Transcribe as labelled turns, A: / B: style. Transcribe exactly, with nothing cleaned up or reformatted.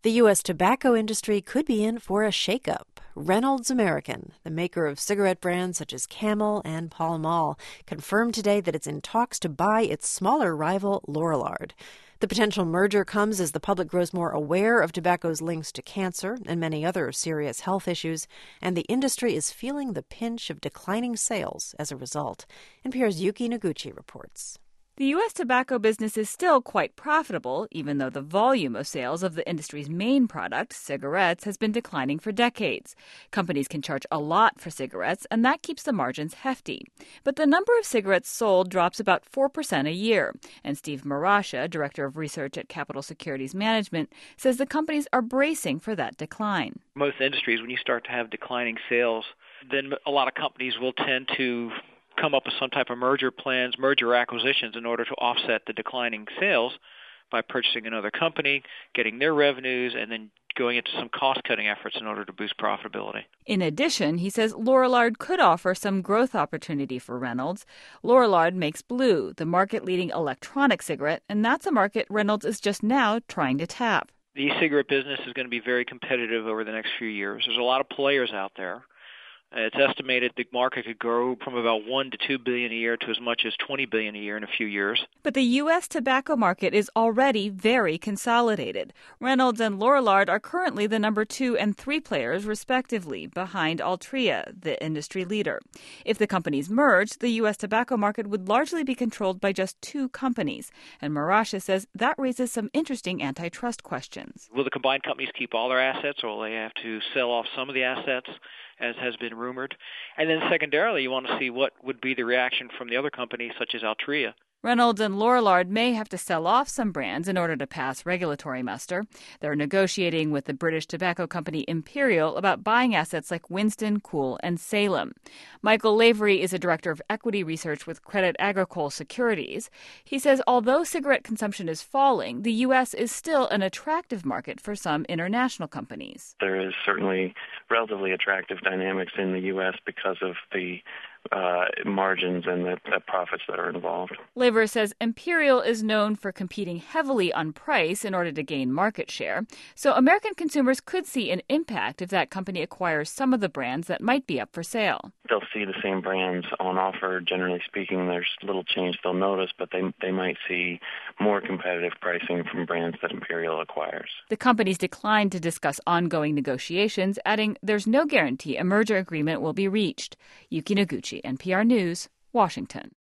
A: The U S tobacco industry could be in for a shakeup. Reynolds American, the maker of cigarette brands such as Camel and Pall Mall, confirmed today that it's in talks to buy its smaller rival, Lorillard. The potential merger comes as the public grows more aware of tobacco's links to cancer and many other serious health issues, and the industry is feeling the pinch of declining sales as a result. N P R's Yuki Noguchi reports.
B: The U S tobacco business is still quite profitable, even though the volume of sales of the industry's main product, cigarettes, has been declining for decades. Companies can charge a lot for cigarettes, and that keeps the margins hefty. But the number of cigarettes sold drops about four percent a year. And Steve Marascia, director of research at Capital Securities Management, says the companies are bracing for that decline.
C: Most industries, when you start to have declining sales, then a lot of companies will tend to come up with some type of merger plans, merger acquisitions in order to offset the declining sales by purchasing another company, getting their revenues, and then going into some cost-cutting efforts in order to boost profitability.
B: In addition, he says Lorillard could offer some growth opportunity for Reynolds. Lorillard makes Blue, the market-leading electronic cigarette, and that's a market Reynolds is just now trying to tap.
C: The e-cigarette business is going to be very competitive over the next few years. There's a lot of players out there. It's estimated the market could grow from about one to two billion a year to as much as twenty billion a year in a few years.
B: But the U S tobacco market is already very consolidated. Reynolds and Lorillard are currently the number two and three players, respectively, behind Altria, the industry leader. If the companies merged, the U S tobacco market would largely be controlled by just two companies. And Marascia says that raises some interesting antitrust questions.
C: Will the combined companies keep all their assets, or will they have to sell off some of the assets, as has been rumored? And then secondarily, you want to see what would be the reaction from the other companies, such as Altria.
B: Reynolds and Lorillard may have to sell off some brands in order to pass regulatory muster. They're negotiating with the British tobacco company Imperial about buying assets like Winston, Kool, and Salem. Michael Lavery is a director of equity research with Credit Agricole Securities. He says although cigarette consumption is falling, the U S is still an attractive market for some international companies.
D: There is certainly relatively attractive dynamics in the U S because of the Uh, margins and the, the profits that are involved.
B: Laver says Imperial is known for competing heavily on price in order to gain market share. So American consumers could see an impact if that company acquires some of the brands that might be up for sale.
D: They'll see the same brands on offer. Generally speaking, there's little change they'll notice, but they they might see more competitive pricing from brands that Imperial acquires.
B: The companies declined to discuss ongoing negotiations, adding there's no guarantee a merger agreement will be reached. Yuki Noguchi, N P R News, Washington.